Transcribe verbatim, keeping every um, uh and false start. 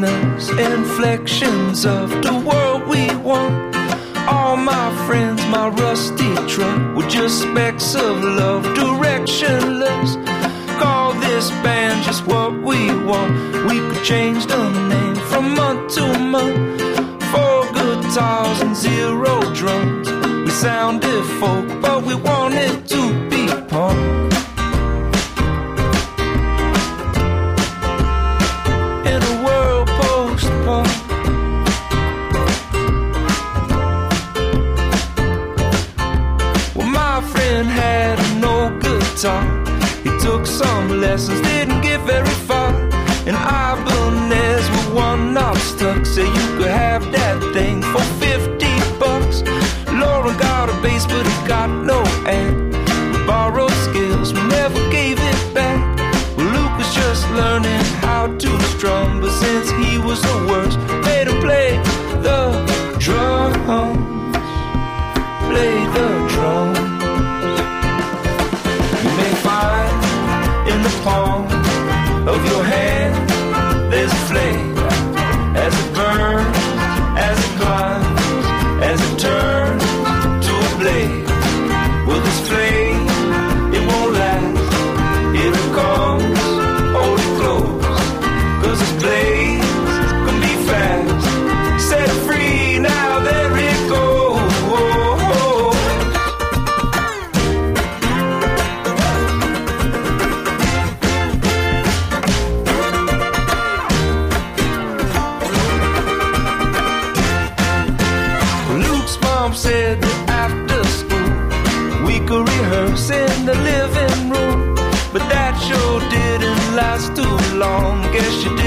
listeners, inflections of the world we want. All my friends, my rusty truck, were just specks of love, directionless. Call this band just what we want. We could change the name from month to month. Four guitars and zero drums. We sounded folk, but we wanted to be punk. In a world post-punk. Well, my friend had an old guitar. He took some lessons, didn't get very far. And Ibanez with one knob stuck, said you could have that thing for fifty bucks. Lauren got a bass, but he got no amp. We borrowed skills, we never gave it back. Well, Luke was just learning how to strum, but since he was the worst, made him play the drums. Play the drums. You may find in the palm of your hand there's a flame. As it burns, as it climbs, as it turns to a blade. Well, this flame, it won't last. It'll come, hold it close, cause this blaze can be fast. Set it free, now there it goes. Said that after school we could rehearse in the living room, but that sure didn't last too long. Guess you